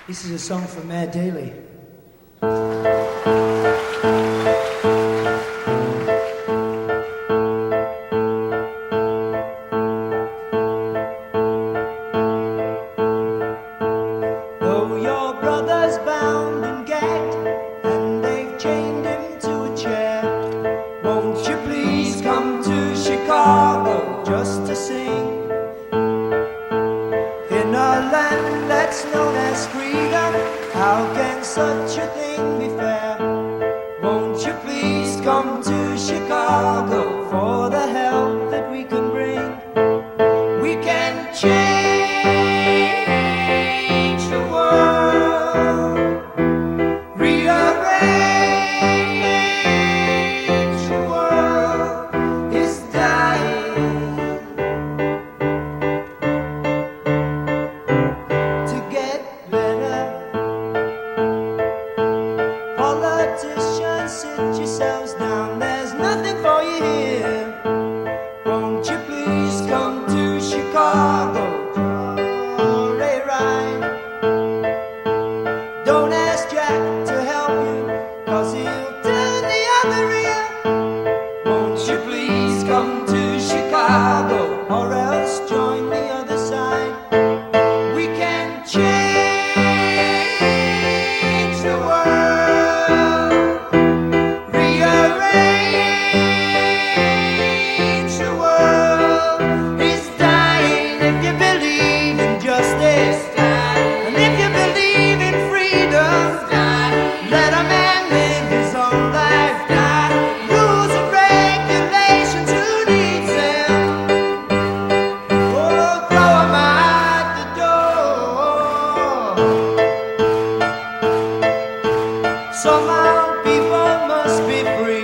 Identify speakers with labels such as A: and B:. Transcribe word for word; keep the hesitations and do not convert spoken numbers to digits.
A: This is a song for Mayor Daley. Though your brother's bound and gagged and they've chained him to a chair, won't you please come to Chicago just to sing? In a land that's known as freedom, how can such a thing be fair? Won't you please come to Chicago for the help that we can bring? We can change the world, rearrange the world is dying to get better. Politicians, sit yourselves down, there's nothing for you here. Won't you please come to Chicago for a ride? Don't ask Jack to help you, cause he'll turn the other ear. Won't you please come to Chicago, or else join the other side? We can change the world, rearrange the world is dying. If you believe in justice, and if you believe in freedom, let a man live his own life. Rules and regulations, who needs them? Oh, throw 'em out the door. Somehow people must be free.